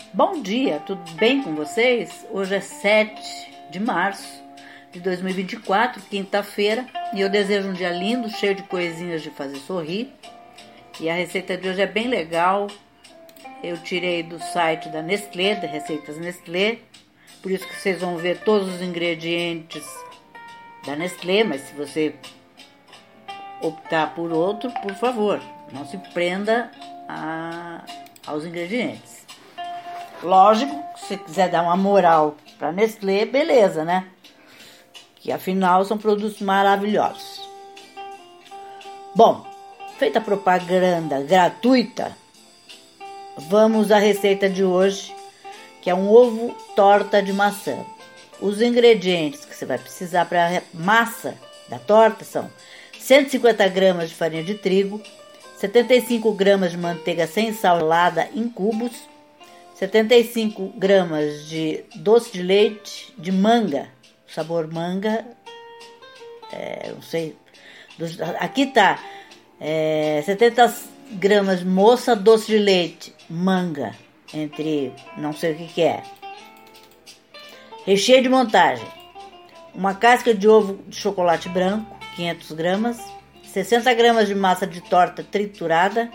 Bom dia, tudo bem com vocês? Hoje é 7 de março de 2024, quinta-feira, e eu desejo um dia lindo, cheio de coisinhas de fazer sorrir. E a receita de hoje é bem legal. Eu tirei do site da Nestlé, de Receitas Nestlé, por isso que vocês vão ver todos os ingredientes da Nestlé, mas se você optar por outro, por favor, não se prenda aos ingredientes. Lógico, se você quiser dar uma moral para Nestlé, beleza, né? Que afinal são produtos maravilhosos. Bom, feita a propaganda gratuita, vamos à receita de hoje, que é um ovo torta de maçã. Os ingredientes que você vai precisar para a massa da torta são 150 gramas de farinha de trigo, 75 gramas de manteiga sem sal ralada em cubos, 75 gramas de doce de leite de manga, sabor manga, não sei, aqui tá 70 gramas de moça, doce de leite, manga, entre não sei o que é. Recheio de montagem: uma casca de ovo de chocolate branco, 500 gramas, 60 gramas de massa de torta triturada,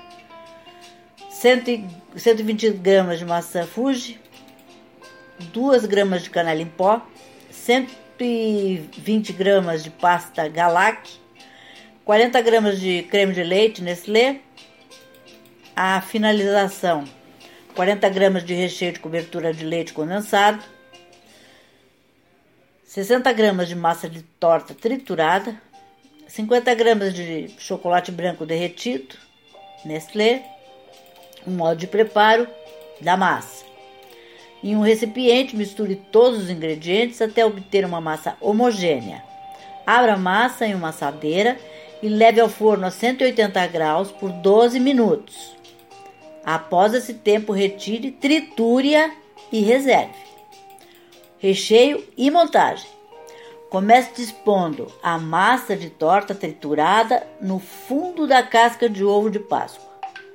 120 gramas de maçã Fuji, 2 gramas de canela em pó, 120 gramas de pasta Galac, 40 gramas de creme de leite Nestlé. A finalização: 40 gramas de recheio de cobertura de leite condensado, 60 gramas de massa de torta triturada, 50 gramas de chocolate branco derretido Nestlé. O modo de preparo da massa: em um recipiente, misture todos os ingredientes até obter uma massa homogênea. Abra a massa em uma assadeira e leve ao forno a 180 graus por 12 minutos. Após esse tempo, retire, triture-a e reserve. Recheio e montagem: comece dispondo a massa de torta triturada no fundo da casca de ovo de Páscoa.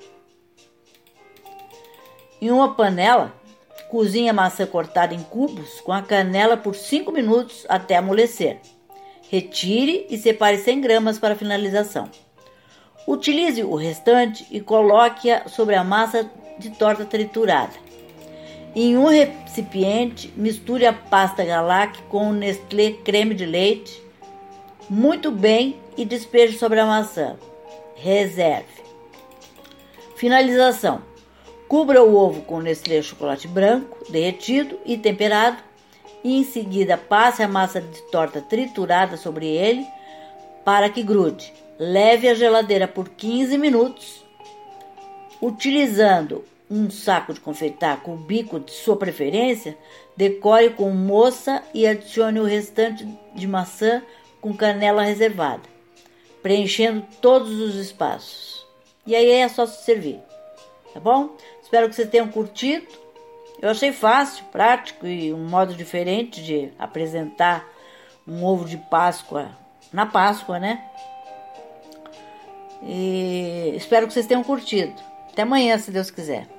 Em uma panela, cozinhe a maçã cortada em cubos com a canela por 5 minutos até amolecer. Retire e separe 100 gramas para finalização. Utilize o restante e coloque-a sobre a massa de torta triturada. Em um recipiente, misture a pasta Galac com o Nestlé creme de leite muito bem e despeje sobre a maçã. Reserve. Finalização: cubra o ovo com Nestlé chocolate branco derretido e temperado e em seguida passe a massa de torta triturada sobre ele para que grude. Leve à geladeira por 15 minutos. Utilizando um saco de confeitar com o bico de sua preferência, decore com moça e adicione o restante de maçã com canela reservada, preenchendo todos os espaços. E aí é só se servir, tá bom? Espero que vocês tenham curtido. Eu achei fácil, prático e um modo diferente de apresentar um ovo de Páscoa na Páscoa, né? E espero que vocês tenham curtido. Até amanhã, se Deus quiser.